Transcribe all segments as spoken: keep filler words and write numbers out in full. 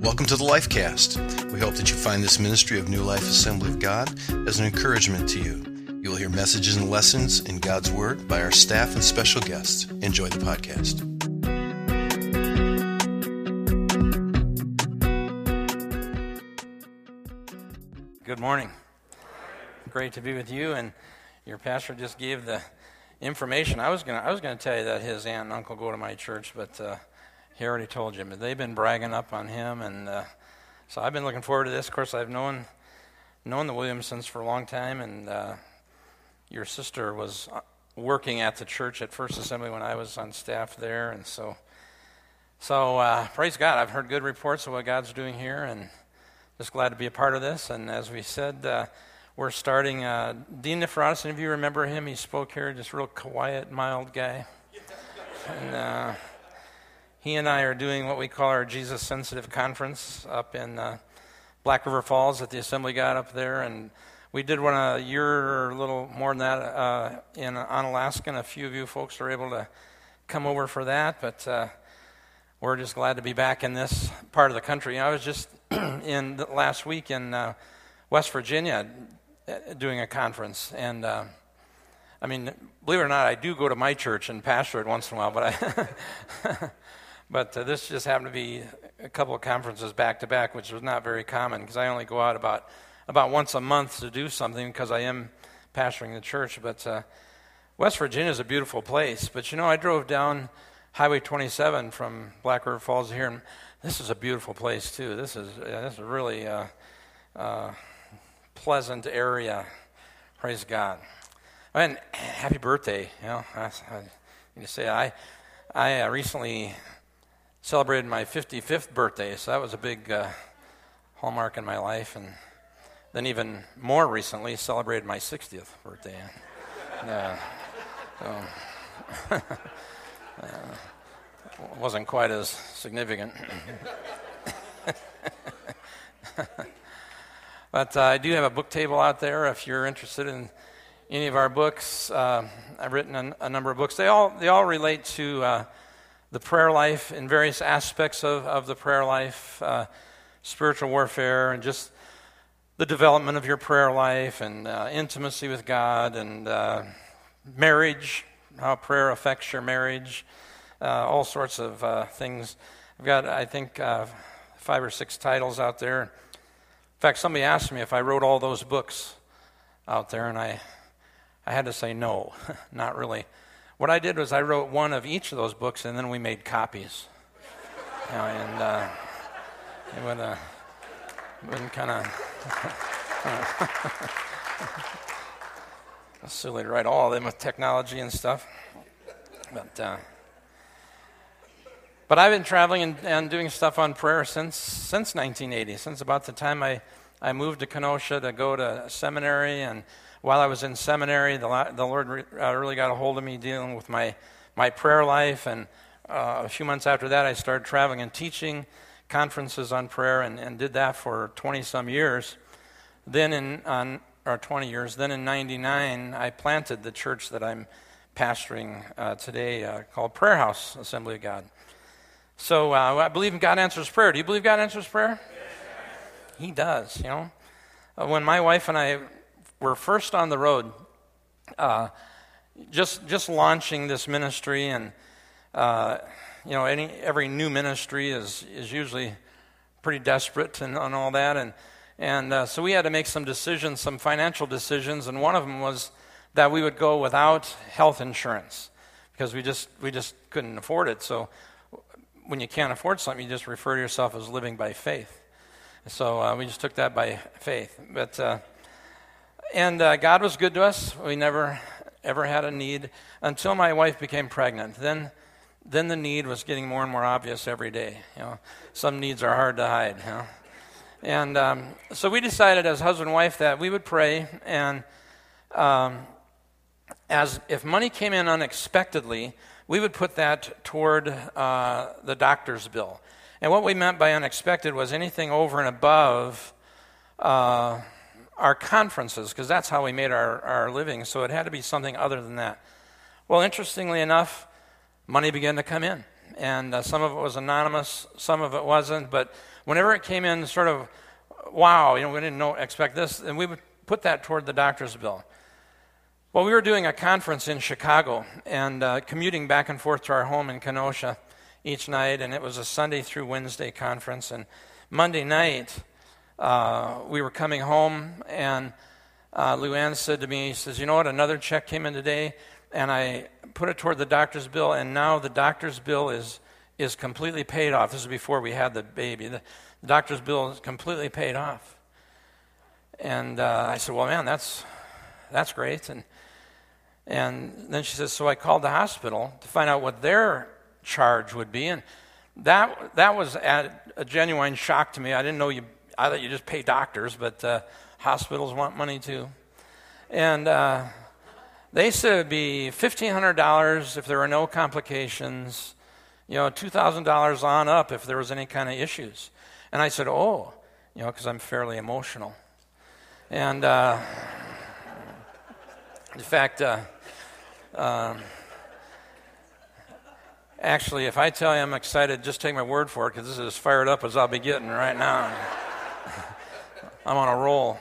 Welcome to the Lifecast. We hope that you find this ministry of New Life Assembly of God as an encouragement to you. You will hear messages and lessons in God's Word by our staff and special guests. Enjoy the podcast. Good morning. Great to be with you, and your pastor just gave the information. I was gonna, I was gonna tell you that his aunt and uncle go to my church, but uh, he already told you. But they've been bragging up on him, and uh, so I've been looking forward to this. Of course, I've known known the Williamsons for a long time, and uh, your sister was working at the church at First Assembly when I was on staff there, and so so uh, praise God. I've heard good reports of what God's doing here, and just glad to be a part of this. And as we said, uh, we're starting. Uh, Dean Niferatis, any of you remember him? He spoke here, just real quiet, mild guy. And uh, he and I are doing what we call our Jesus Sensitive Conference up in uh, Black River Falls at the Assembly God up there. And we did one a year or a little more than that uh, in on Alaska, and a few of you folks were able to come over for that. But uh, we're just glad to be back in this part of the country. I was just in the last week in uh, West Virginia doing a conference, and uh, I mean, believe it or not, I do go to my church and pastor it once in a while, but I but uh, this just happened to be a couple of conferences back to back, which was not very common because I only go out about about once a month to do something because I am pastoring the church. But uh, West Virginia is a beautiful place. But you know, I drove down Highway twenty-seven from Black River Falls here, and this is a beautiful place too. This is uh, this is a really uh, uh, pleasant area. Praise God. And happy birthday! You know, I, I need to say I I uh, recently celebrated my fifty-fifth birthday, so that was a big uh, hallmark in my life. And then even more recently, celebrated my sixtieth birthday. Uh, so, uh, wasn't quite as significant. But uh, I do have a book table out there if you're interested in any of our books. Uh, I've written a, a number of books. They all they all relate to uh, the prayer life in various aspects of, of the prayer life, uh, spiritual warfare, and just the development of your prayer life, and uh, intimacy with God, and uh, marriage, how prayer affects your marriage, uh, all sorts of uh, things. I've got, I think, uh, five or six titles out there. In fact, somebody asked me if I wrote all those books out there, and I I had to say no, not really. What I did was I wrote one of each of those books, and then we made copies. You know, and uh, it would uh, been kind of silly to write all of them with technology and stuff. But uh, but I've been traveling and, and doing stuff on prayer since since nineteen eighty, since about the time I, I moved to Kenosha to go to seminary. And while I was in seminary, the, the Lord re, uh, really got a hold of me dealing with my, my prayer life. And uh, a few months after that, I started traveling and teaching conferences on prayer, and, and did that for twenty-some years. Then in, on, or twenty years, then in ninety-nine, I planted the church that I'm pastoring uh, today uh, called Prayer House Assembly of God. So uh, I believe in God answers prayer. Do you believe God answers prayer? Yes. He does, you know. Uh, when my wife and I were first on the road, uh, just just launching this ministry, and uh, you know, any every new ministry is is usually pretty desperate and, and all that, and and uh, so we had to make some decisions, some financial decisions, and one of them was that we would go without health insurance because we just we just couldn't afford it. So when you can't afford something, you just refer to yourself as living by faith. So uh, we just took that by faith. But uh, and uh, God was good to us. We never ever had a need until my wife became pregnant. Then then the need was getting more and more obvious every day. You know, some needs are hard to hide. You know, and um, so we decided as husband and wife that we would pray, and um, as if money came in unexpectedly, we would put that toward uh, the doctor's bill. And what we meant by unexpected was anything over and above uh, our conferences, because that's how we made our, our living, so it had to be something other than that. Well, interestingly enough, money began to come in, and uh, some of it was anonymous, some of it wasn't, but whenever it came in sort of, wow, you know, we didn't know, expect this, and we would put that toward the doctor's bill. Well, we were doing a conference in Chicago and uh, commuting back and forth to our home in Kenosha each night, and it was a Sunday through Wednesday conference. And Monday night, uh, we were coming home, and uh, Luann said to me, he says, you know what, another check came in today, and I put it toward the doctor's bill, and now the doctor's bill is is completely paid off. This is before we had the baby. The, the doctor's bill is completely paid off. And uh, I said, well, man, that's that's great. And And then she says, so I called the hospital to find out what their charge would be. And that that was a, a genuine shock to me. I didn't know you, I thought you just pay doctors, but uh, hospitals want money too. And uh, they said it would be fifteen hundred dollars if there were no complications, you know, two thousand dollars on up if there was any kind of issues. And I said, oh, you know, because I'm fairly emotional. And uh, in fact, uh, Um, actually, if I tell you I'm excited, just take my word for it, because this is as fired up as I'll be getting right now. I'm on a roll.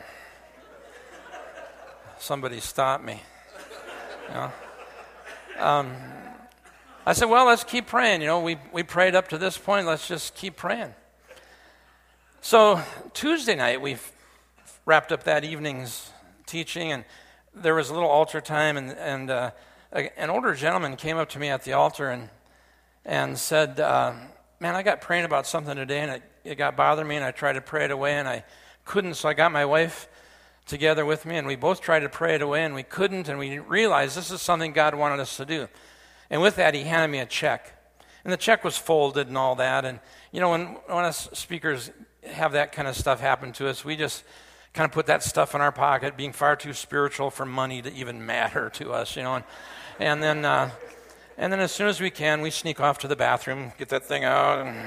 Somebody stop me. You know? um, I said, well, let's keep praying. You know, we, we prayed up to this point. Let's just keep praying. So Tuesday night, we wrapped up that evening's teaching, and there was a little altar time, and, and uh, an older gentleman came up to me at the altar and and said, uh, man, I got praying about something today, and it, it got bothering me, and I tried to pray it away, and I couldn't, so I got my wife together with me, and we both tried to pray it away, and we couldn't, and we realized this is something God wanted us to do. And with that, he handed me a check. And the check was folded and all that, and, you know, when, when us speakers have that kind of stuff happen to us, we just kind of put that stuff in our pocket, being far too spiritual for money to even matter to us, you know. And, and then, uh, and then as soon as we can, we sneak off to the bathroom, get that thing out. And,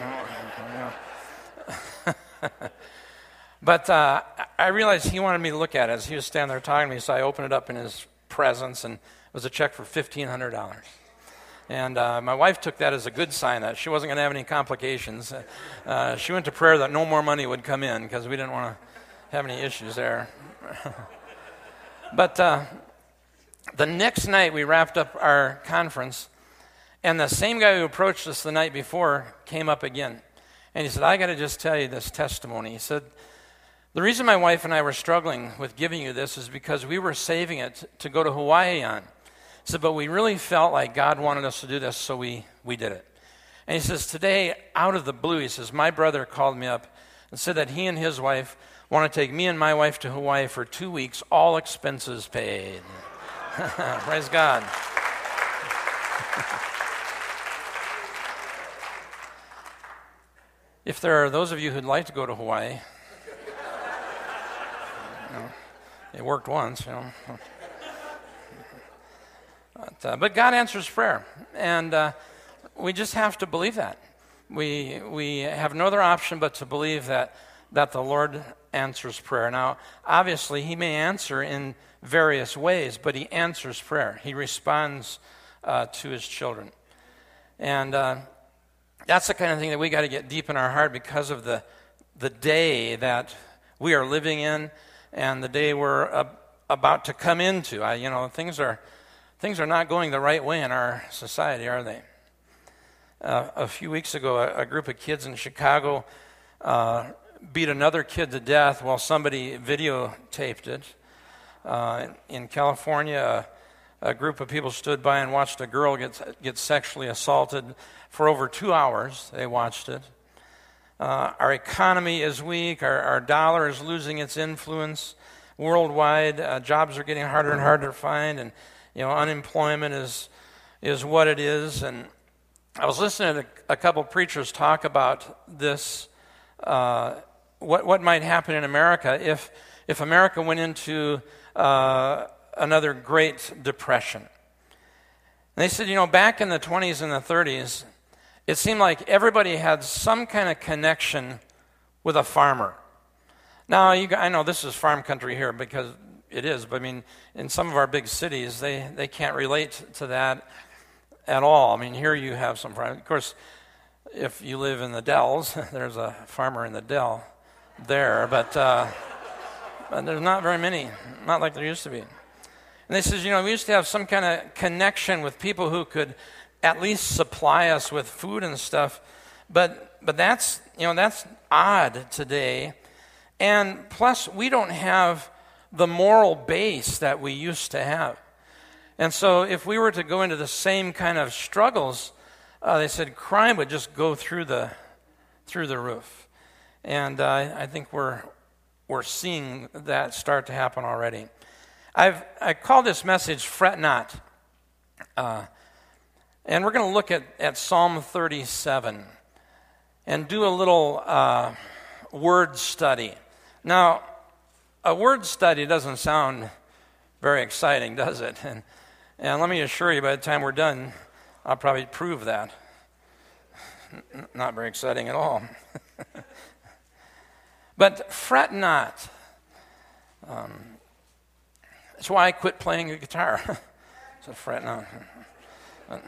you know. But uh, I realized he wanted me to look at it as he was standing there talking to me, so I opened it up in his presence, and it was a check for fifteen hundred dollars. And uh, my wife took that as a good sign that she wasn't going to have any complications. Uh, she went to prayer that no more money would come in because we didn't want to have any issues there. But uh, the next night we wrapped up our conference, and the same guy who approached us the night before came up again. And he said, I got to just tell you this testimony. He said, the reason my wife and I were struggling with giving you this is because we were saving it to go to Hawaii on. He said, but we really felt like God wanted us to do this, so we, we did it. And he says, today, out of the blue, he says, my brother called me up and said that he and his wife want to take me and my wife to Hawaii for two weeks, all expenses paid. Praise God. If there are those of you who'd like to go to Hawaii, you know, it worked once, you know. But, uh, but God answers prayer, and uh, we just have to believe that. We we have no other option but to believe that that the Lord answers prayer. Now, obviously, he may answer in various ways, but he answers prayer. He responds uh, to his children. And uh, that's the kind of thing that we got to get deep in our heart because of the the day that we are living in and the day we're uh, about to come into. I, you know, things are things are not going the right way in our society, are they? Uh, a few weeks ago, a, a group of kids in Chicago uh, beat another kid to death while somebody videotaped it. Uh, in California, a, a group of people stood by and watched a girl get get sexually assaulted for over two hours. They watched it. Uh, our economy is weak. Our, our dollar is losing its influence worldwide. Uh, jobs are getting harder and harder to find, and you know unemployment is is what it is. And I was listening to a couple preachers talk about this. Uh, what what might happen in America if if America went into uh, another Great Depression? And they said, you know, back in the twenties and the thirties, it seemed like everybody had some kind of connection with a farmer. Now, you, I know this is farm country here because it is, but I mean, in some of our big cities, they, they can't relate to that at all. I mean, here you have some farm. Of course, if you live in the Dells. There's a farmer in the Dell there, but, uh, but there's not very many, not like there used to be. And they says, you know, we used to have some kind of connection with people who could at least supply us with food and stuff, but but that's, you know, that's odd today. And plus, we don't have the moral base that we used to have. And so if we were to go into the same kind of struggles, uh, they said crime would just go through the through the roof. And uh, I think we're we're seeing that start to happen already. I've I call this message "Fret Not," uh, and we're going to look at, at Psalm thirty-seven and do a little uh, word study. Now, a word study doesn't sound very exciting, does it? And, and let me assure you, by the time we're done, I'll probably prove that. N- not very exciting at all. But fret not. Um, that's why I quit playing the guitar. So fret not. But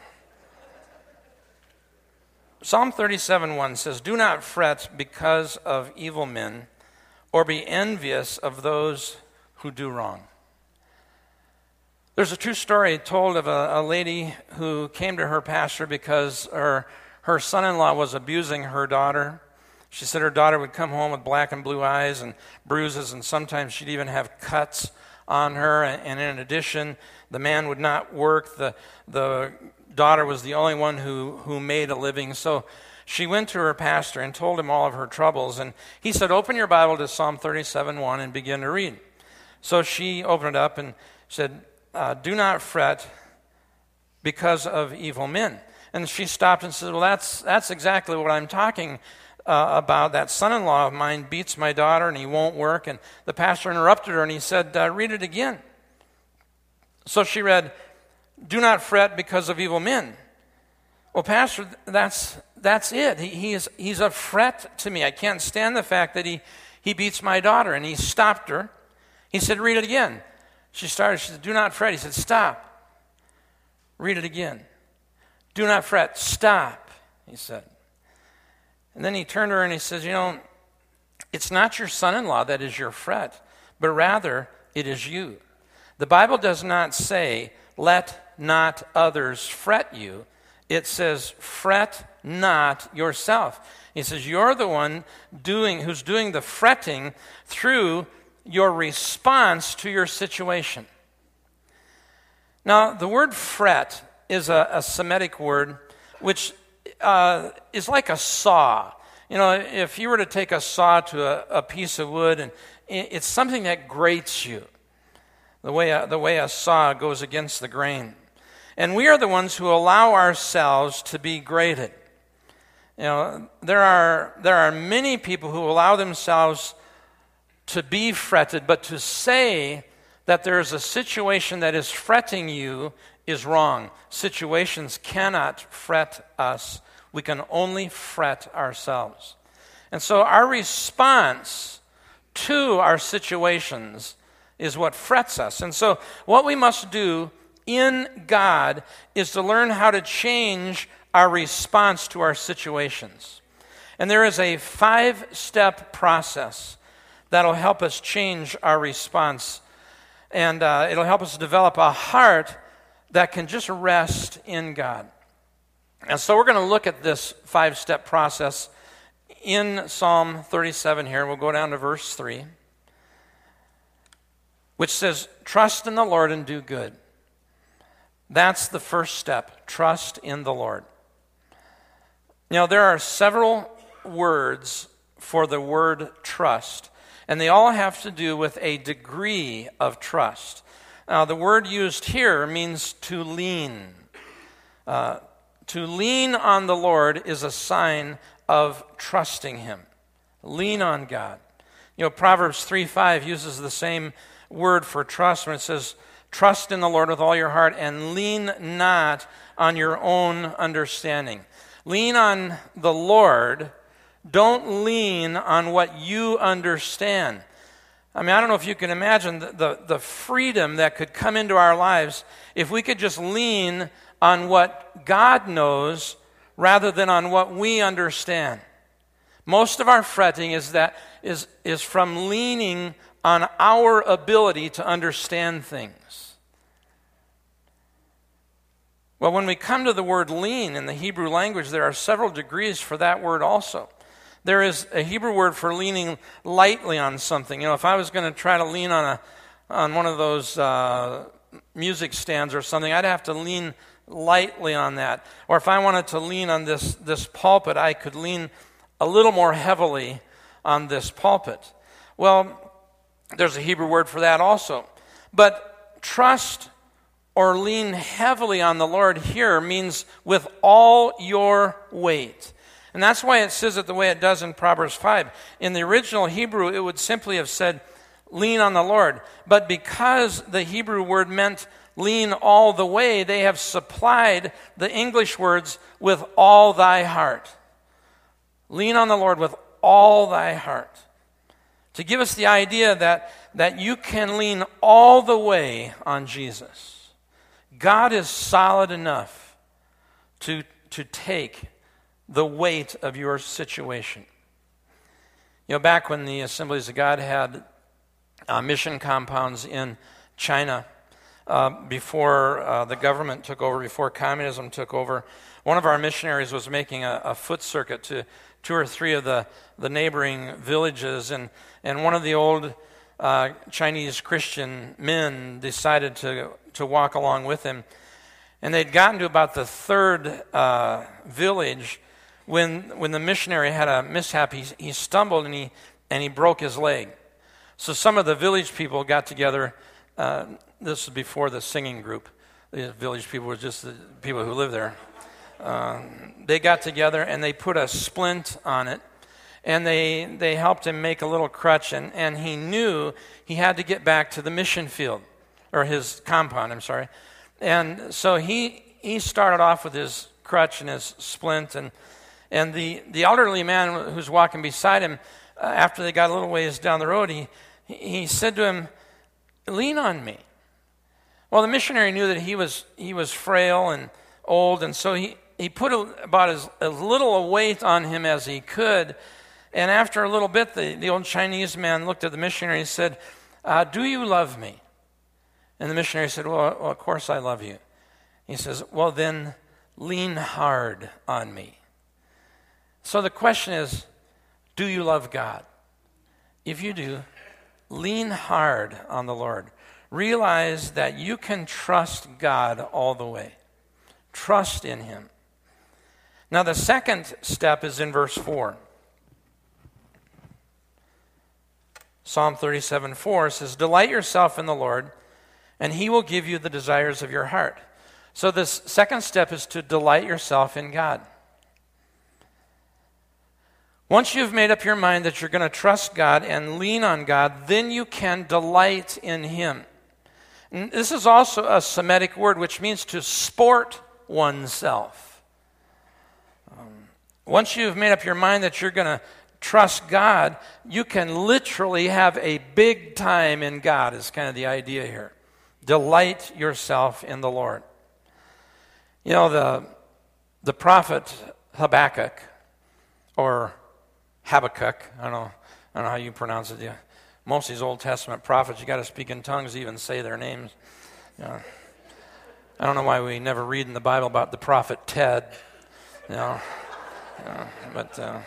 Psalm thirty-seven one says, "Do not fret because of evil men, or be envious of those who do wrong." There's a true story told of a, a lady who came to her pastor because her, her son-in-law was abusing her daughter. She said her daughter would come home with black and blue eyes and bruises, and sometimes she'd even have cuts on her. And in addition, the man would not work. The, the daughter was the only one who, who made a living. So she went to her pastor and told him all of her troubles. And he said, "Open your Bible to Psalm thirty-seven one and begin to read." So she opened it up and said, uh, "Do not fret because of evil men." And she stopped and said, "Well, that's that's exactly what I'm talking uh, about. That son-in-law of mine beats my daughter and he won't work." And the pastor interrupted her and he said, uh, "Read it again." So she read, "Do not fret because of evil men." Well, pastor, that's that's it. He, he is he's a fret to me. I can't stand the fact that he, he beats my daughter. And he stopped her. He said, "Read it again." She started, she said, "Do not fret." He said, "Stop. Read it again." "Do not fret. Stop," he said. And then he turned to her and he says, "You know, it's not your son-in-law that is your fret, but rather it is you. The Bible does not say, 'Let not others fret you.' It says, 'Fret not yourself.'" He says, you're the one doing who's doing the fretting through your response to your situation. Now, the word fret is a, a Semitic word, which uh, is like a saw. You know, if you were to take a saw to a, a piece of wood, and it's something that grates you, the way a, the way a saw goes against the grain. And we are the ones who allow ourselves to be grated. You know, there are there are many people who allow themselves to be fretted, but to say that there is a situation that is fretting you is wrong. Situations cannot fret us. We can only fret ourselves. And so our response to our situations is what frets us. And so what we must do in God is to learn how to change our response to our situations. And there is a five-step process that'll help us change our response. And uh, it'll help us develop a heart that can just rest in God. And so we're going to look at this five-step process in Psalm thirty-seven here. We'll go down to verse three, which says, "Trust in the Lord and do good." That's the first step. Trust in the Lord. Now, there are several words for the word trust, and they all have to do with a degree of trust. Now, the word used here means to lean. Uh, to lean on the Lord is a sign of trusting Him. Lean on God. You know, Proverbs three five uses the same word for trust when it says, "Trust in the Lord with all your heart and lean not on your own understanding." Lean on the Lord. Don't lean on what you understand. I mean, I don't know if you can imagine the, the, the freedom that could come into our lives if we could just lean on what God knows rather than on what we understand. Most of our fretting is that is, is from leaning on our ability to understand things. Well, when we come to the word lean in the Hebrew language, there are several degrees for that word also. There is a Hebrew word for leaning lightly on something. You know, if I was going to try to lean on a on one of those uh, music stands or something, I'd have to lean lightly on that. Or if I wanted to lean on this, this pulpit, I could lean a little more heavily on this pulpit. Well, there's a Hebrew word for that also. But trust or lean heavily on the Lord here means with all your weight. And that's why it says it the way it does in Proverbs five. In the original Hebrew, it would simply have said, lean on the Lord. But because the Hebrew word meant lean all the way, they have supplied the English words with all thy heart. Lean on the Lord with all thy heart. To give us the idea that, that you can lean all the way on Jesus. God is solid enough to, to take the weight of your situation. You know, back when the Assemblies of God had uh, mission compounds in China, uh, before uh, the government took over, before communism took over, one of our missionaries was making a, a foot circuit to two or three of the, the neighboring villages, and, and one of the old uh, Chinese Christian men decided to, to walk along with him. And they'd gotten to about the third uh, village when when the missionary had a mishap. He, he stumbled and he, and he broke his leg. So some of the village people got together. Uh, this was before the singing group. The village people were just the people who lived there. Uh, they got together and they put a splint on it, and they they helped him make a little crutch, and, and he knew he had to get back to the mission field, or his compound, I'm sorry. And so he he started off with his crutch and his splint, and and the, the elderly man who's walking beside him, uh, after they got a little ways down the road, he he said to him, lean on me. Well, the missionary knew that he was he was frail and old, and so he, he put a, about as, as little a weight on him as he could. And after a little bit, the, the old Chinese man looked at the missionary and said, uh, do you love me? And the missionary said, well, well, of course I love you. He says, well, then lean hard on me. So the question is, do you love God? If you do, lean hard on the Lord. Realize that you can trust God all the way. Trust in him. Now the second step is in verse four. Psalm thirty-seven four says, delight yourself in the Lord, and he will give you the desires of your heart. So this second step is to delight yourself in God. Once you've made up your mind that you're going to trust God and lean on God, then you can delight in him. And this is also a Semitic word, which means to sport oneself. Um, once you've made up your mind that you're going to trust God, you can literally have a big time in God, is kind of the idea here. Delight yourself in the Lord. You know, the, the prophet Habakkuk, or Habakkuk, I don't know, I don't know how you pronounce it. Yeah. Most of these Old Testament prophets, you got to speak in tongues to even say their names. You know, I don't know why we never read in the Bible about the prophet Ted. You know, you know but uh,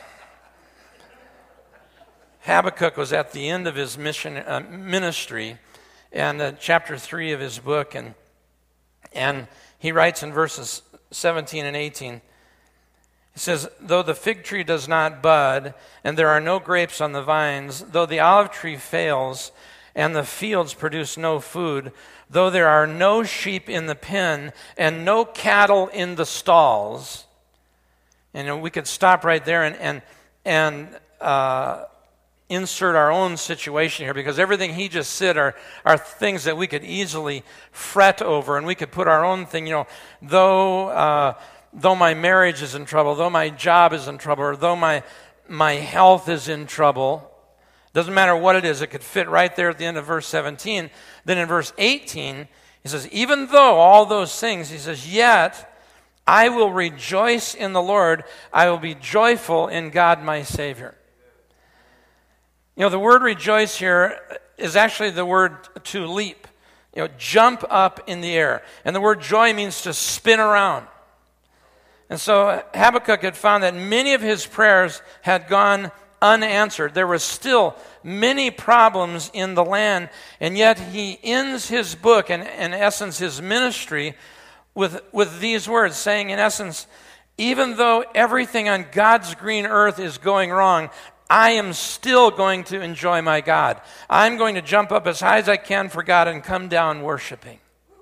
Habakkuk was at the end of his mission uh, ministry, and uh, chapter three of his book, and and he writes in verses seventeen and eighteen. He says, though the fig tree does not bud, and there are no grapes on the vines, though the olive tree fails, and the fields produce no food, though there are no sheep in the pen, and no cattle in the stalls. And we could stop right there and and, and uh, insert our own situation here, because everything he just said are, are things that we could easily fret over, and we could put our own thing, you know, though... Uh, Though my marriage is in trouble, though my job is in trouble, or though my my health is in trouble, doesn't matter what it is, it could fit right there at the end of verse seventeen. Then in verse eighteen, he says, even though all those things, he says, yet I will rejoice in the Lord. I will be joyful in God my Savior. You know, the word rejoice here is actually the word to leap. You know, jump up in the air. And the word joy means to spin around. And so Habakkuk had found that many of his prayers had gone unanswered. There were still many problems in the land, and yet he ends his book and, in essence, his ministry with, with these words, saying, in essence, even though everything on God's green earth is going wrong, I am still going to enjoy my God. I'm going to jump up as high as I can for God and come down worshiping.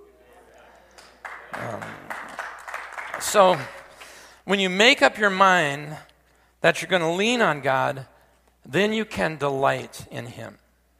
Um, so, when you make up your mind that you're going to lean on God, then you can delight in Him.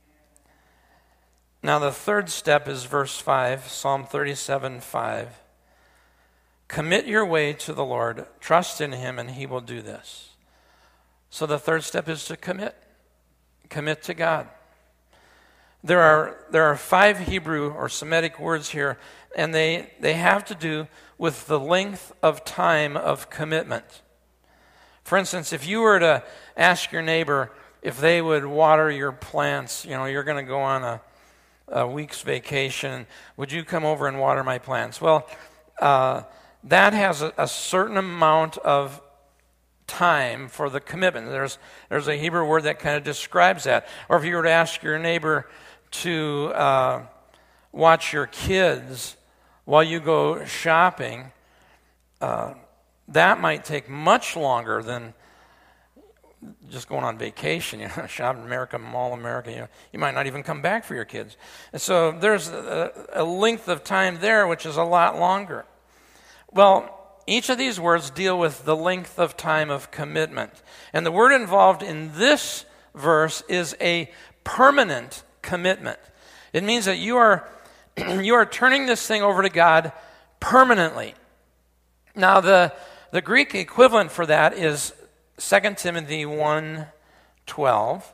Now, the third step is verse five, Psalm thirty-seven, five. Commit your way to the Lord, trust in Him, and He will do this. So the third step is to commit. Commit to God. There are there are five Hebrew or Semitic words here, and they, they have to do with the length of time of commitment. For instance, if you were to ask your neighbor if they would water your plants, you know, you're going to go on a, a week's vacation, would you come over and water my plants? Well, uh, that has a, a certain amount of time for the commitment. There's there's a Hebrew word that kind of describes that. Or if you were to ask your neighbor to uh, watch your kids while you go shopping, uh, that might take much longer than just going on vacation. You know, shop in America, Mall America. You know, you might not even come back for your kids. And so there's a, a length of time there which is a lot longer. Well, each of these words deal with the length of time of commitment. And the word involved in this verse is a permanent commitment. It means that you are you are turning this thing over to God permanently. Now, the, the Greek equivalent for that is Second Timothy one twelve.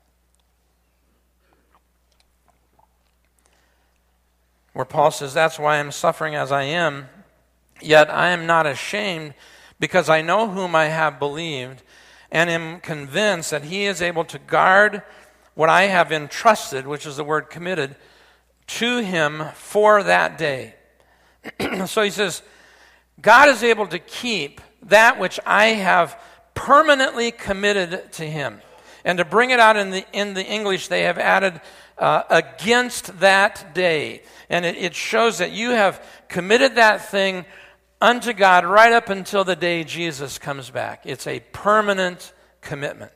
Where Paul says, that's why I'm suffering as I am. Yet I am not ashamed, because I know whom I have believed, and am convinced that He is able to guard what I have entrusted, which is the word committed, to Him for that day. So he says, God is able to keep that which I have permanently committed to Him. And to bring it out in the in the English, they have added uh, against that day. And it, it shows that you have committed that thing unto God right up until the day Jesus comes back. It's a permanent commitment.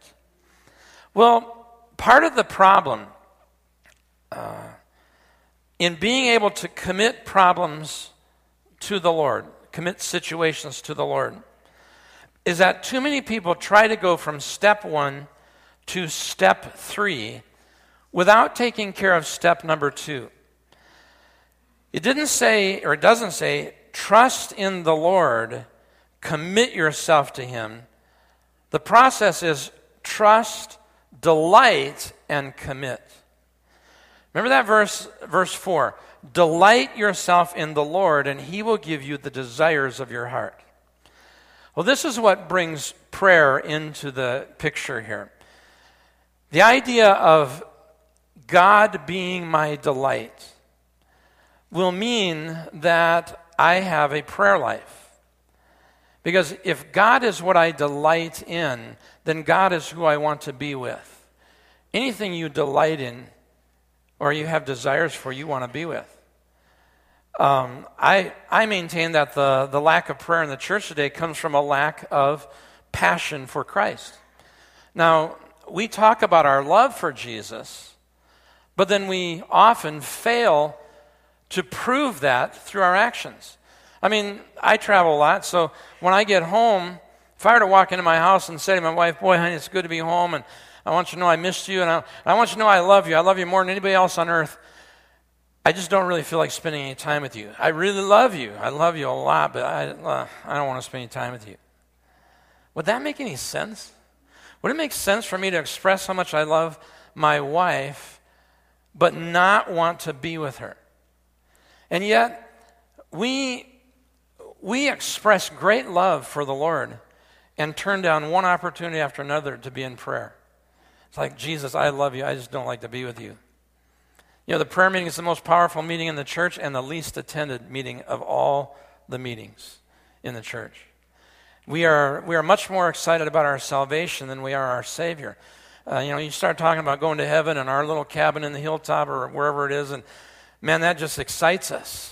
Well, part of the problem uh, in being able to commit problems to the Lord, commit situations to the Lord, is that too many people try to go from step one to step three without taking care of step number two. It didn't say, or it doesn't say, trust in the Lord, commit yourself to Him. The process is trust, delight, and commit. Remember that verse, verse four. Delight yourself in the Lord, and He will give you the desires of your heart. Well, this is what brings prayer into the picture here. The idea of God being my delight will mean that I have a prayer life. Because if God is what I delight in, then God is who I want to be with. Anything you delight in or you have desires for, you want to be with. Um, I I maintain that the, the lack of prayer in the church today comes from a lack of passion for Christ. Now, we talk about our love for Jesus, but then we often fail to prove that through our actions. I mean, I travel a lot, so when I get home, if I were to walk into my house and say to my wife, boy, honey, it's good to be home, and I want you to know I missed you, and I, I want you to know I love you. I love you more than anybody else on earth. I just don't really feel like spending any time with you. I really love you. I love you a lot, but I, uh, I don't want to spend any time with you. Would that make any sense? Would it make sense for me to express how much I love my wife, but not want to be with her? And yet, we we express great love for the Lord and turn down one opportunity after another to be in prayer. It's like, Jesus, I love you. I just don't like to be with you. You know, the prayer meeting is the most powerful meeting in the church and the least attended meeting of all the meetings in the church. We are we are much more excited about our salvation than we are our Savior. Uh, you know, you start talking about going to heaven and our little cabin in the hilltop or wherever it is, and man, that just excites us.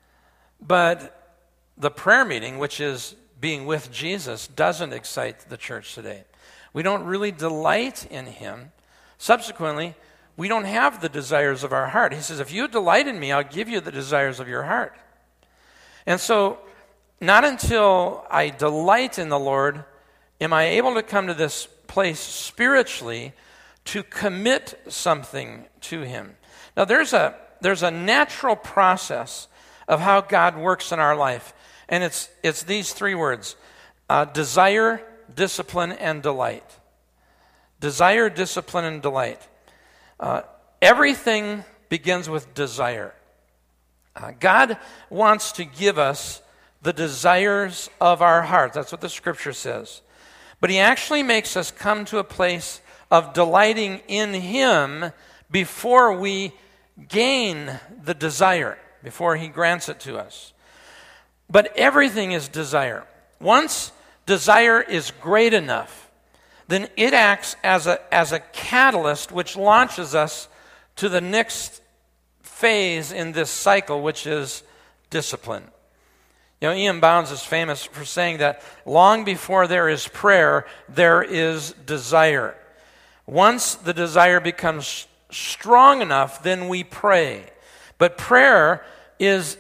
But the prayer meeting, which is being with Jesus, doesn't excite the church today. We don't really delight in him. Subsequently, we don't have the desires of our heart. He says, if you delight in me, I'll give you the desires of your heart. And so, not until I delight in the Lord am I able to come to this place spiritually to commit something to him. Now, there's a there's a natural process of how God works in our life, and it's it's these three words: uh, desire, discipline, and delight. Desire, discipline, and delight. Uh, everything begins with desire. Uh, God wants to give us the desires of our heart. That's what the scripture says. But he actually makes us come to a place of delighting in him before we gain the desire, before he grants it to us. But everything is desire. Once desire is great enough, then it acts as a, as a catalyst which launches us to the next phase in this cycle, which is discipline. You know, Ian Bounds is famous for saying that long before there is prayer, there is desire. Once the desire becomes strong enough, then we pray. But prayer is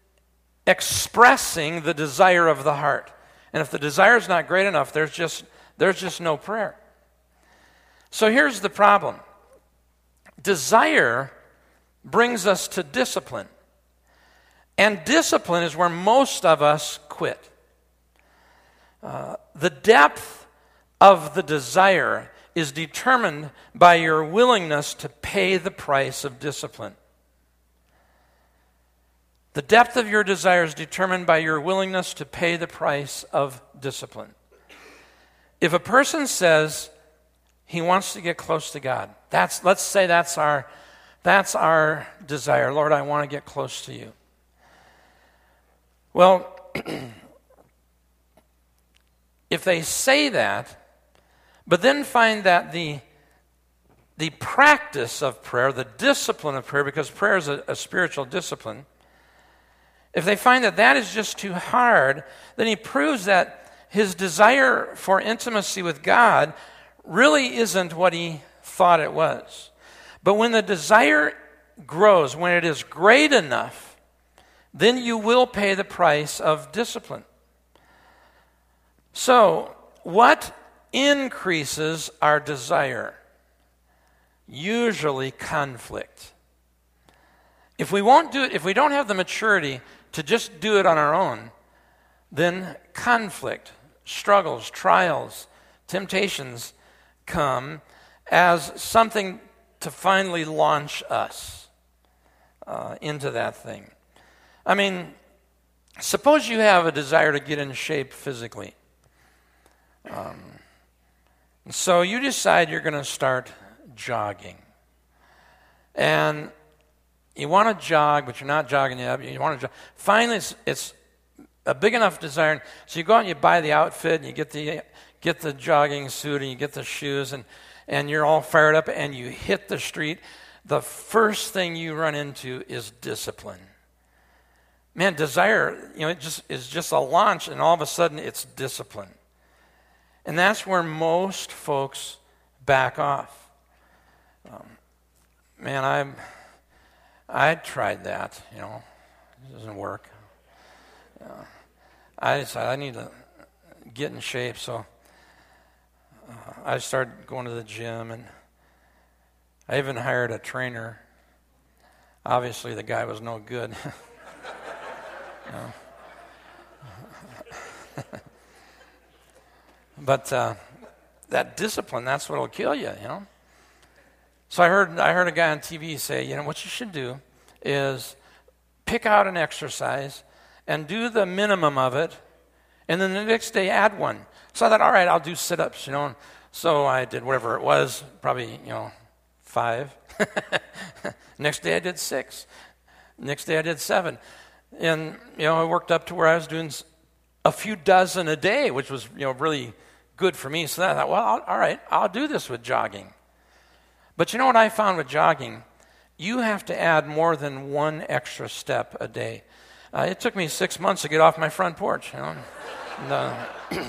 expressing the desire of the heart. And if the desire is not great enough, there's just there's just no prayer. So here's the problem. Desire brings us to discipline. And discipline is where most of us quit. Uh, the depth of the desire is determined by your willingness to pay the price of discipline. The depth of your desire is determined by your willingness to pay the price of discipline. If a person says he wants to get close to God, that's let's say that's our that's our desire. Lord, I want to get close to you. Well, if they say that, but then find that the the practice of prayer, the discipline of prayer, because prayer is a, a spiritual discipline, if they find that that is just too hard, then he proves that his desire for intimacy with God really isn't what he thought it was. But when the desire grows, when it is great enough, then you will pay the price of discipline. So, what increases our desire? Usually conflict. If we won't do it, if we don't have the maturity to just do it on our own, then conflict, struggles, trials, temptations come as something to finally launch us uh, into that thing. I mean, suppose you have a desire to get in shape physically. Um, so you decide you're going to start jogging. And you want to jog, but you're not jogging yet. You want to jog. Finally, it's, it's a big enough desire. So you go out and you buy the outfit, and you get the get the jogging suit, and you get the shoes, and, and you're all fired up, and you hit the street. The first thing you run into is discipline. Man, desire, you know, it just is just a launch, and all of a sudden it's discipline. And that's where most folks back off. Um, man, I I tried that, you know. It doesn't work. Uh, I decided I need to get in shape, so uh, I started going to the gym, and I even hired a trainer. Obviously, the guy was no good. No. But uh, that discipline, that's what will kill you, you know. So I heard I heard a guy on T V say, you know, what you should do is pick out an exercise and do the minimum of it, and then the next day add one. So I thought, all right, I'll do sit-ups, you know. So I did whatever it was, probably, you know, five. Next day I did six. Next day I did seven. And, you know, I worked up to where I was doing a few dozen a day, which was, you know, really good for me. So then I thought, well, I'll, all right, I'll do this with jogging. But you know what I found with jogging? You have to add more than one extra step a day. Uh, it took me six months to get off my front porch, you know. and, uh,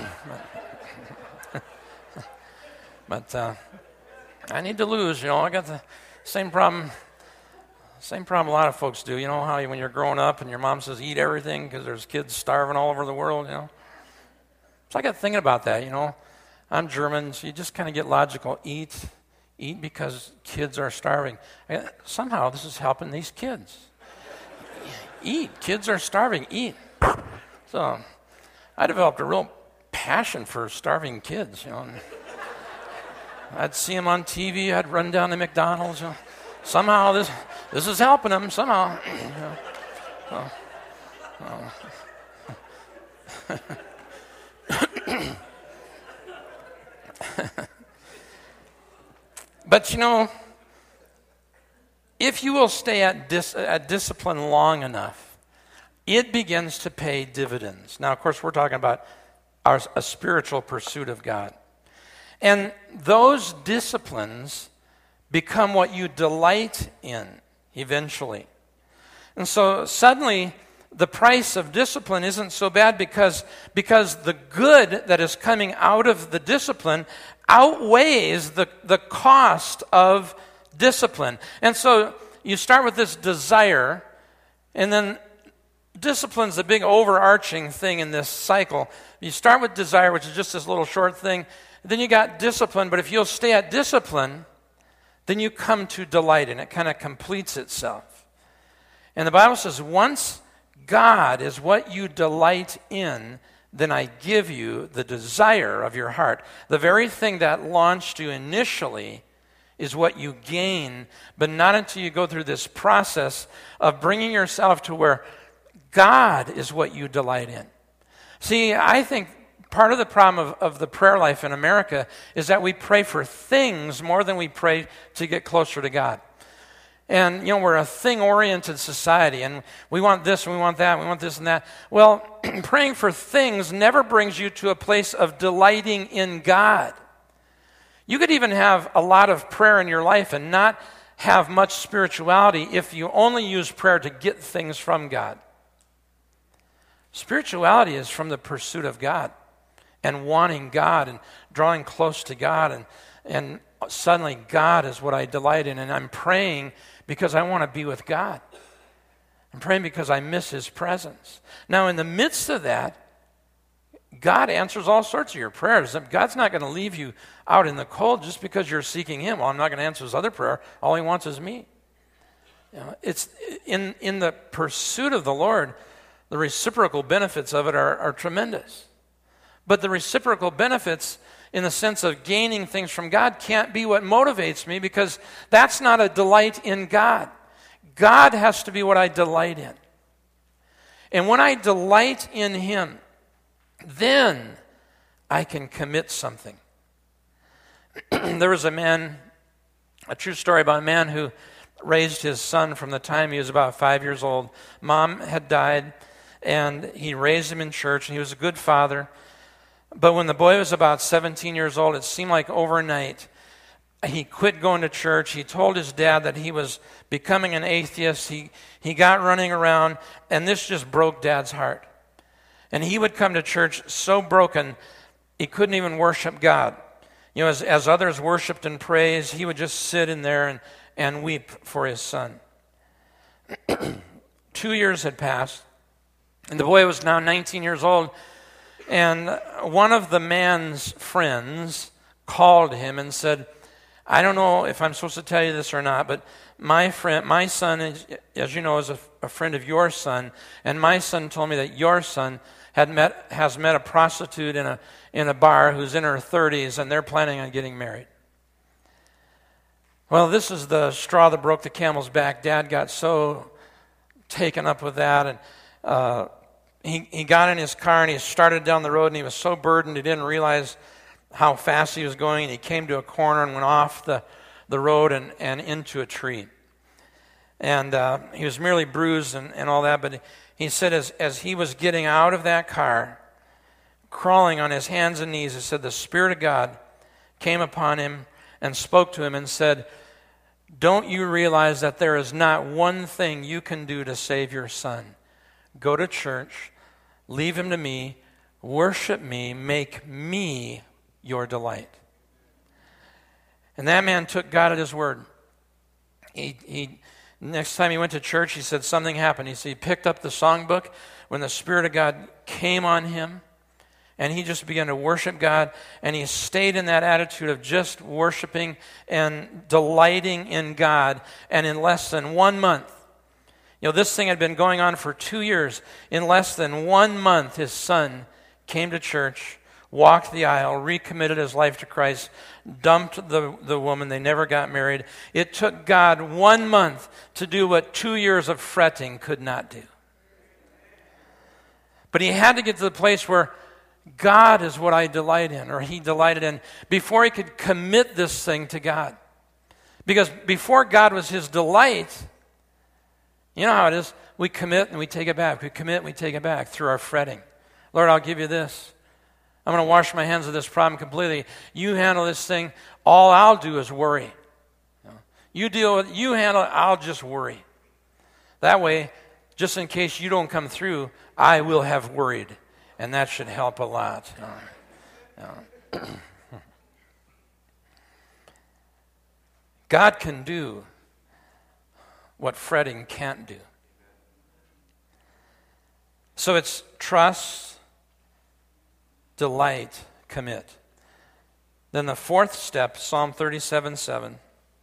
but uh, I need to lose, you know. I got the same problem, same problem a lot of folks do. You know how when you're growing up and your mom says eat everything because there's kids starving all over the world, you know. So I got thinking about that, you know. I'm German, so you just kind of get logical. Eat, eat because kids are starving. I, somehow this is helping these kids. Eat, kids are starving, eat. So I developed a real passion for starving kids, you know. I'd see them on T V, I'd run down to McDonald's. You know. Somehow this this is helping them, somehow. You know. Oh. Oh. But you know, if you will stay at, dis, at discipline long enough, it begins to pay dividends. Now, of course, we're talking about our, a spiritual pursuit of God. And those disciplines become what you delight in eventually. And so suddenly, the price of discipline isn't so bad because, because the good that is coming out of the discipline outweighs the, the cost of discipline. And so you start with this desire, and then discipline's the big overarching thing in this cycle. You start with desire, which is just this little short thing. Then you got discipline, but if you'll stay at discipline, then you come to delight, and it kind of completes itself. And the Bible says, once God is what you delight in, then I give you the desire of your heart. The very thing that launched you initially is what you gain, but not until you go through this process of bringing yourself to where God is what you delight in. See, I think part of the problem of, of the prayer life in America is that we pray for things more than we pray to get closer to God. And, you know, we're a thing-oriented society, and we want this, and we want that, and we want this and that. Well, praying for things never brings you to a place of delighting in God. You could even have a lot of prayer in your life and not have much spirituality if you only use prayer to get things from God. Spirituality is from the pursuit of God and wanting God and drawing close to God, and, and suddenly God is what I delight in, and I'm praying because I want to be with God. I'm praying because I miss His presence. Now, in the midst of that, God answers all sorts of your prayers. God's not going to leave you out in the cold just because you're seeking Him. Well, I'm not going to answer His other prayer. All He wants is me. You know, it's in, in the pursuit of the Lord, the reciprocal benefits of it are, are tremendous. But the reciprocal benefits in the sense of gaining things from God can't be what motivates me, because that's not a delight in God. God has to be what I delight in. And when I delight in Him, then I can commit something. There was a man, a true story about a man who raised his son from the time he was about five years old. Mom had died, and he raised him in church, and he was a good father. But when the boy was about seventeen years old, it seemed like overnight he quit going to church. He told his dad that he was becoming an atheist. He, he got running around, and this just broke Dad's heart. And he would come to church so broken, he couldn't even worship God. You know, as, as others worshiped and praised, he would just sit in there and, and weep for his son. Two years had passed, and the boy was now nineteen years old. And one of the man's friends called him and said, I don't know if I'm supposed to tell you this or not, but my friend, my son, is, as you know, is a, a friend of your son, and my son told me that your son had met has met a prostitute in a in a bar who's in her thirties, and they're planning on getting married. Well, this is the straw that broke the camel's back. Dad got so taken up with that, and uh, he, he got in his car and he started down the road, and he was so burdened he didn't realize how fast he was going, and he came to a corner and went off the, the road and, and into a tree. And uh, he was merely bruised and, and all that, but he said as, as he was getting out of that car, crawling on his hands and knees, he said the Spirit of God came upon him and spoke to him and said, don't you realize that there is not one thing you can do to save your son? Go to church, leave him to me, worship me, make me your delight. And that man took God at his word. He, he next time he went to church, he said something happened. He said he picked up the songbook when the Spirit of God came on him, and he just began to worship God, and he stayed in that attitude of just worshiping and delighting in God. And in less than one month, you know, this thing had been going on for two years. In less than one month, his son came to church, walked the aisle, recommitted his life to Christ, dumped the, the woman. They never got married. It took God one month to do what two years of fretting could not do. But he had to get to the place where God is what I delight in, or he delighted in, before he could commit this thing to God. Because before God was his delight, you know how it is. We commit and we take it back. We commit and we take it back through our fretting. Lord, I'll give you this. I'm going to wash my hands of this problem completely. You handle this thing. All I'll do is worry. You deal with, you handle it, I'll just worry. That way, just in case you don't come through, I will have worried. And that should help a lot. Uh, uh, God can do what fretting can't do. So it's trust, delight, commit. Then the fourth step, Psalm thirty-seven seven,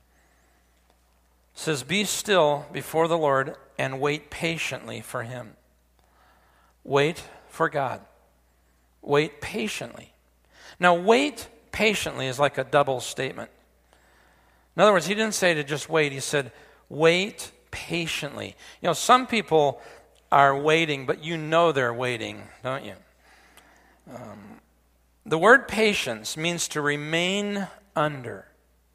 says, be still before the Lord and wait patiently for him. Wait for God. Wait patiently. Now, wait patiently is like a double statement. In other words, he didn't say to just wait. He said, wait patiently. You know, some people are waiting, but you know they're waiting, don't you? Um, the word patience means to remain under.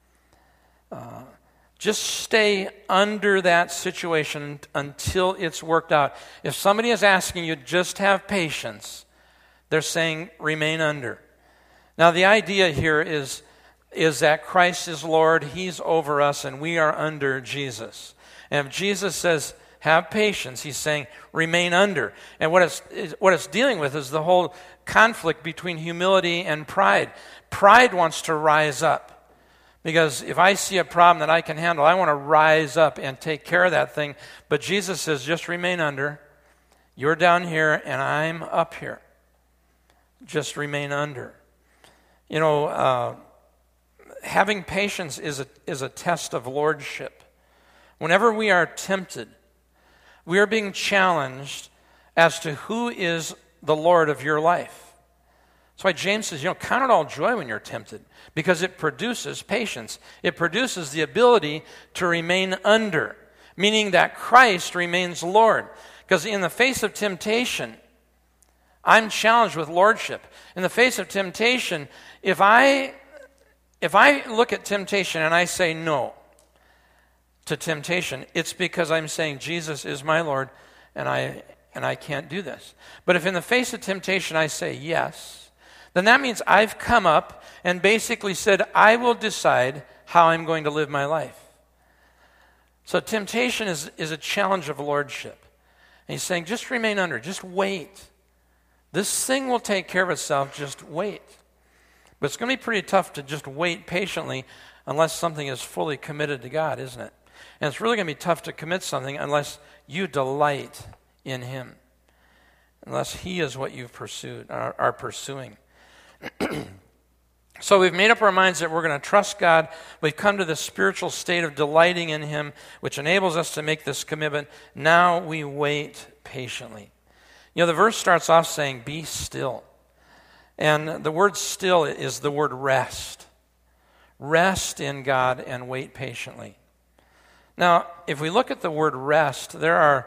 Uh, just stay under that situation until it's worked out. If somebody is asking you, just have patience, they're saying remain under. Now, the idea here is, is that Christ is Lord, he's over us, and we are under Jesus. And if Jesus says, have patience, he's saying, remain under. And what it's, what it's dealing with is the whole conflict between humility and pride. Pride wants to rise up. Because if I see a problem that I can handle, I want to rise up and take care of that thing. But Jesus says, just remain under. You're down here and I'm up here. Just remain under. You know, uh, having patience is a, is a test of lordship. Whenever we are tempted, we are being challenged as to who is the Lord of your life. That's why James says, you know, count it all joy when you're tempted, because it produces patience. It produces the ability to remain under, meaning that Christ remains Lord. Because in the face of temptation, I'm challenged with lordship. In the face of temptation, if I if I look at temptation and I say no to temptation, it's because I'm saying Jesus is my Lord and I and I can't do this. But if in the face of temptation I say yes, then that means I've come up and basically said, I will decide how I'm going to live my life. So temptation is, is a challenge of lordship. And he's saying, just remain under, just wait. This thing will take care of itself, just wait. But it's going to be pretty tough to just wait patiently unless something is fully committed to God, isn't it? And it's really going to be tough to commit something unless you delight in him, unless he is what you've pursued, are, are pursuing. So we've made up our minds that we're going to trust God. We've come to this spiritual state of delighting in him, which enables us to make this commitment. Now we wait patiently. You know, the verse starts off saying, be still. And the word still is the word rest. Rest in God and wait patiently. Now, if we look at the word rest, there are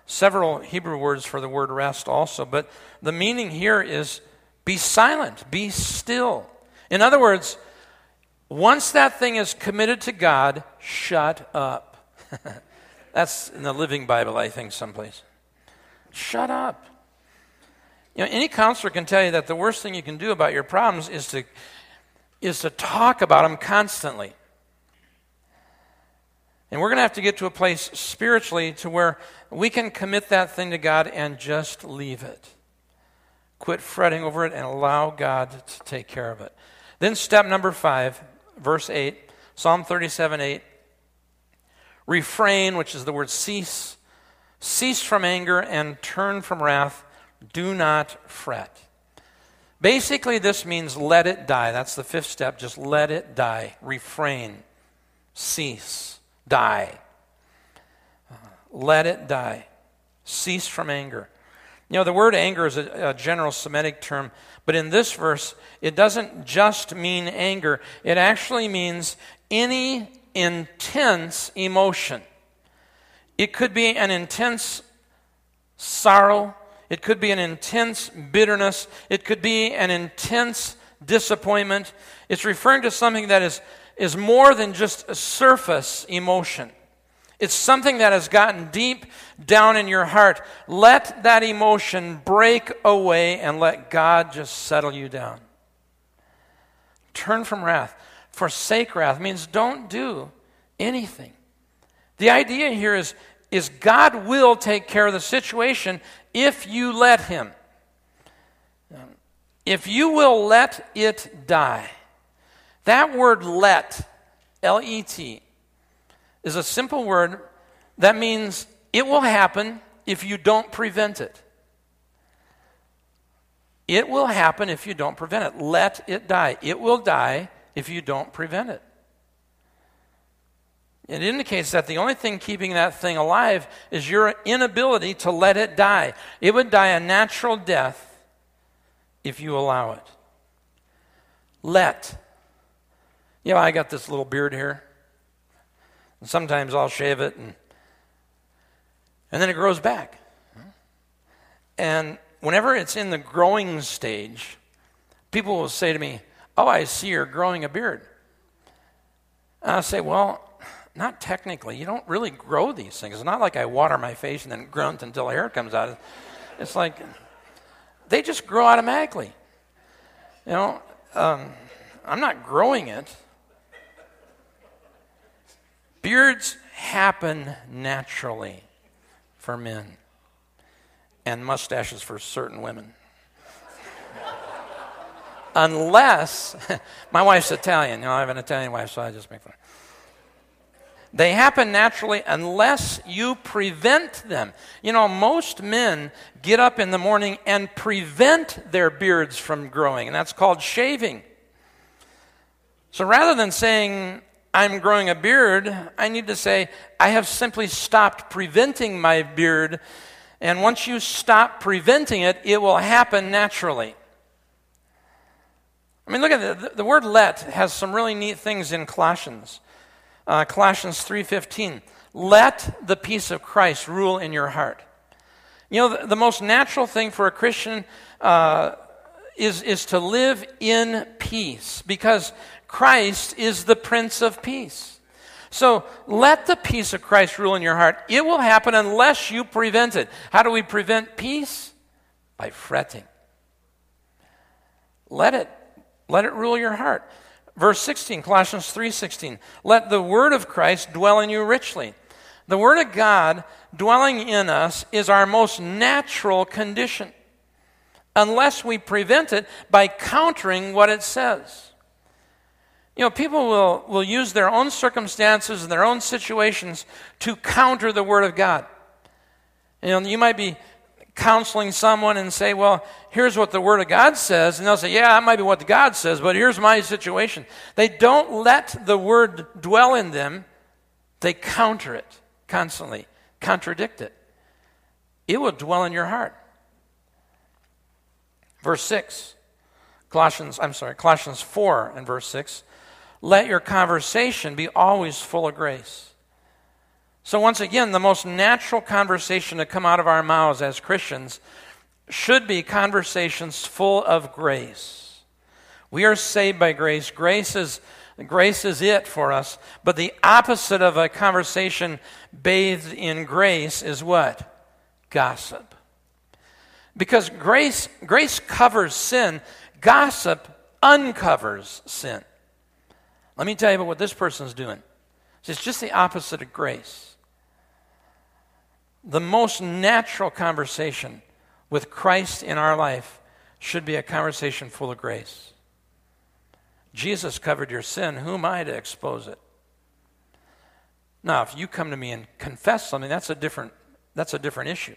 several Hebrew words for the word rest also, but the meaning here is be silent, be still. In other words, once that thing is committed to God, shut up. That's in the Living Bible, I think, someplace. Shut up. You know, any counselor can tell you that the worst thing you can do about your problems is to is to talk about them constantly. And we're going to have to get to a place spiritually to where we can commit that thing to God and just leave it. Quit fretting over it and allow God to take care of it. Then step number five, verse eight, Psalm thirty-seven eight. Refrain, which is the word cease. Cease from anger and turn from wrath. Do not fret. Basically, this means let it die. That's the fifth step. Just let it die. Refrain. Cease. Die. Uh, let it die. Cease from anger. You know, the word anger is a, a general Semitic term, but in this verse, it doesn't just mean anger. It actually means any intense emotion. It could be an intense sorrow. It could be an intense bitterness. It could be an intense disappointment. It's referring to something that is, is more than just a surface emotion. It's something that has gotten deep down in your heart. Let that emotion break away and let God just settle you down. Turn from wrath. Forsake wrath means don't do anything. The idea here is, is God will take care of the situation if you let him. If you will let it die. That word let, L E T, is a simple word that means it will happen if you don't prevent it. It will happen if you don't prevent it. Let it die. It will die if you don't prevent it. It indicates that the only thing keeping that thing alive is your inability to let it die. It would die a natural death if you allow it. Let. You know, I got this little beard here. And sometimes I'll shave it and and then it grows back. And whenever it's in the growing stage, people will say to me, "Oh, I see you're growing a beard." And I'll say, "Well, not technically. You don't really grow these things. It's not like I water my face and then grunt until hair comes out. It's like they just grow automatically. You know, um, I'm not growing it. Beards happen naturally for men, and mustaches for certain women. Unless, my wife's Italian. You know, I have an Italian wife, so I just make fun. They happen naturally unless you prevent them. You know, most men get up in the morning and prevent their beards from growing, and that's called shaving. So rather than saying, I'm growing a beard, I need to say, I have simply stopped preventing my beard, and once you stop preventing it, it will happen naturally. I mean, look at the, the word let has some really neat things in Colossians. Uh, Colossians three fifteen, let the peace of Christ rule in your heart. You know, the, the most natural thing for a Christian uh, is, is to live in peace, because Christ is the Prince of Peace. So let the peace of Christ rule in your heart. It will happen unless you prevent it. How do we prevent peace? By fretting. Let it, let it rule your heart. Verse sixteen, Colossians three sixteen, let the word of Christ dwell in you richly. The word of God dwelling in us is our most natural condition, unless we prevent it by countering what it says. You know, people will, will use their own circumstances and their own situations to counter the Word of God. You know, you might be counseling someone and say, well, here's what the Word of God says. And they'll say, yeah, that might be what God says, but here's my situation. They don't let the Word dwell in them. They counter it constantly, contradict it. It will dwell in your heart. Verse six, Colossians, I'm sorry, Colossians four and verse six. Let your conversation be always full of grace. So once again, the most natural conversation to come out of our mouths as Christians should be conversations full of grace. We are saved by grace. Grace is, grace is it for us. But the opposite of a conversation bathed in grace is what? Gossip. Because grace, grace covers sin. Gossip uncovers sin. Let me tell you about what this person's doing. It's just the opposite of grace. The most natural conversation with Christ in our life should be a conversation full of grace. Jesus covered your sin. Who am I to expose it? Now, if you come to me and confess something, that's a different, that's a different issue.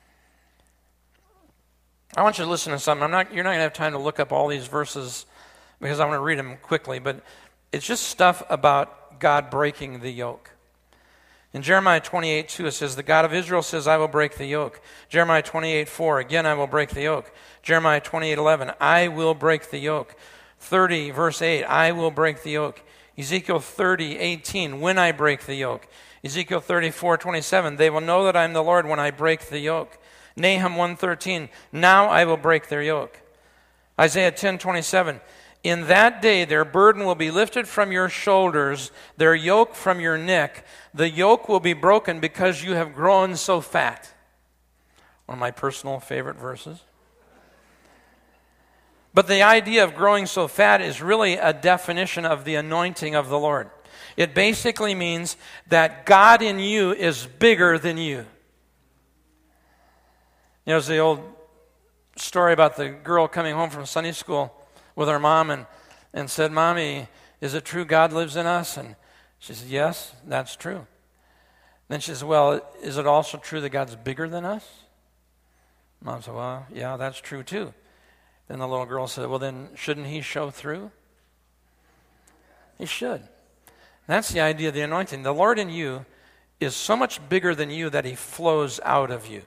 I want you to listen to something. I'm not, you're not going to have time to look up all these verses because I'm going to read them quickly, but it's just stuff about God breaking the yoke. In Jeremiah twenty-eight two, it says, the God of Israel says, I will break the yoke. Jeremiah twenty-eight four, again, I will break the yoke. Jeremiah twenty-eight eleven, I will break the yoke. thirty, verse eight, I will break the yoke. Ezekiel thirty eighteen, when I break the yoke. Ezekiel thirty-four twenty-seven, they will know that I am the Lord when I break the yoke. Nahum one thirteen, now I will break their yoke. Isaiah ten twenty-seven, in that day their burden will be lifted from your shoulders, their yoke from your neck. The yoke will be broken because you have grown so fat. One of my personal favorite verses. But the idea of growing so fat is really a definition of the anointing of the Lord. It basically means that God in you is bigger than you. You know, there's the old story about the girl coming home from Sunday school with her mom and, and said, Mommy, is it true God lives in us? And she said, yes, that's true. Then she said, well, is it also true that God's bigger than us? Mom said, well, yeah, that's true too. Then the little girl said, well, then shouldn't he show through? He should. That's the idea of the anointing. The Lord in you is so much bigger than you that he flows out of you.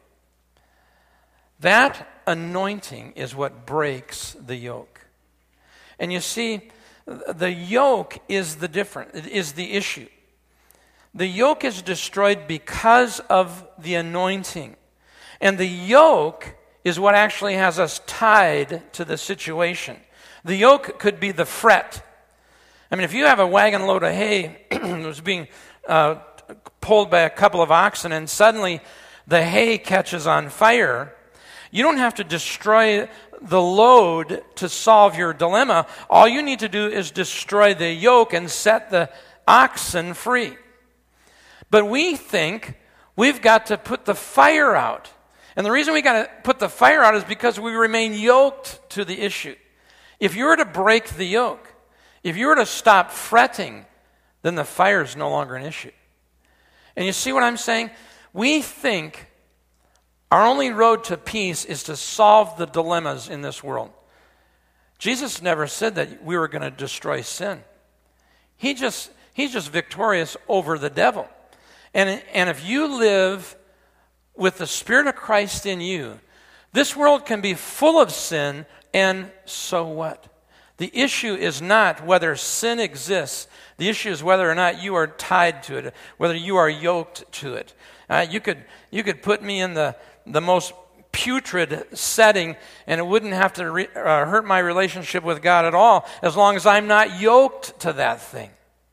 That anointing is what breaks the yoke. And you see, the yoke is the different, is the issue. The yoke is destroyed because of the anointing. And the yoke is what actually has us tied to the situation. The yoke could be the fret. I mean, if you have a wagon load of hay that was being uh, pulled by a couple of oxen and suddenly the hay catches on fire, you don't have to destroy the load to solve your dilemma. All you need to do is destroy the yoke and set the oxen free. But we think we've got to put the fire out. And the reason we got to put the fire out is because we remain yoked to the issue. If you were to break the yoke, if you were to stop fretting, then the fire is no longer an issue. And you see what I'm saying? We think our only road to peace is to solve the dilemmas in this world. Jesus never said that we were going to destroy sin. He just, he's just victorious over the devil. And, and if you live with the Spirit of Christ in you, this world can be full of sin, and so what? The issue is not whether sin exists. The issue is whether or not you are tied to it, whether you are yoked to it. Uh, you could you could put me in the, the most putrid setting, and it wouldn't have to re, uh, hurt my relationship with God at all, as long as I'm not yoked to that thing.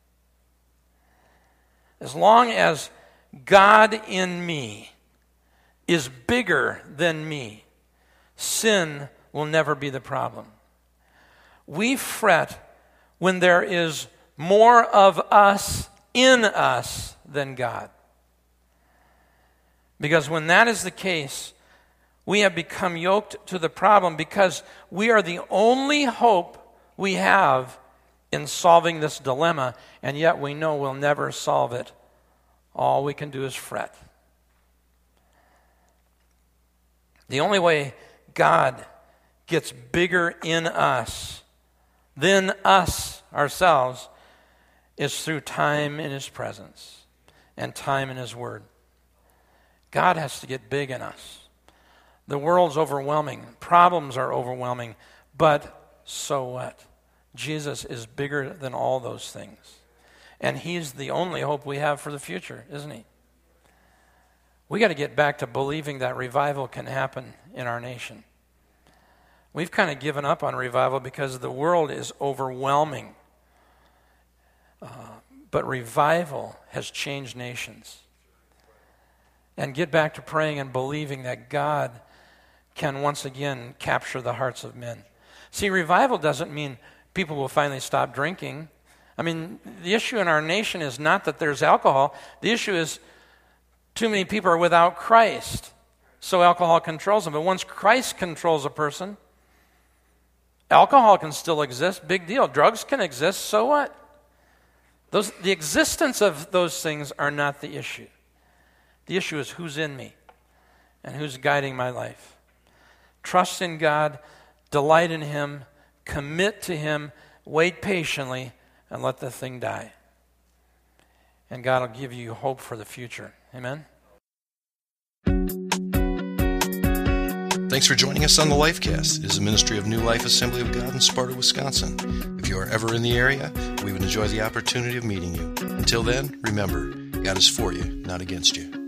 As long as God in me is bigger than me, sin will never be the problem. We fret when there is more of us in us than God. Because when that is the case, we have become yoked to the problem because we are the only hope we have in solving this dilemma, and yet we know we'll never solve it. All we can do is fret. The only way God gets bigger in us than us ourselves is through time in His presence and time in His Word. God has to get big in us. The world's overwhelming. Problems are overwhelming. But so what? Jesus is bigger than all those things. And He's the only hope we have for the future, isn't He? We got to get back to believing that revival can happen in our nation. We've kind of given up on revival because the world is overwhelming. Uh, but revival has changed nations. And get back to praying and believing that God can once again capture the hearts of men. See, revival doesn't mean people will finally stop drinking. I mean, the issue in our nation is not that there's alcohol. The issue is too many people are without Christ, so alcohol controls them. But once Christ controls a person, alcohol can still exist, big deal. Drugs can exist, so what? Those, the existence of those things are not the issue. The issue is who's in me and who's guiding my life. Trust in God, delight in Him, commit to Him, wait patiently, and let the thing die. And God will give you hope for the future. Amen? Thanks for joining us on the Lifecast. It is a ministry of New Life Assembly of God in Sparta, Wisconsin. If you are ever in the area, we would enjoy the opportunity of meeting you. Until then, remember, God is for you, not against you.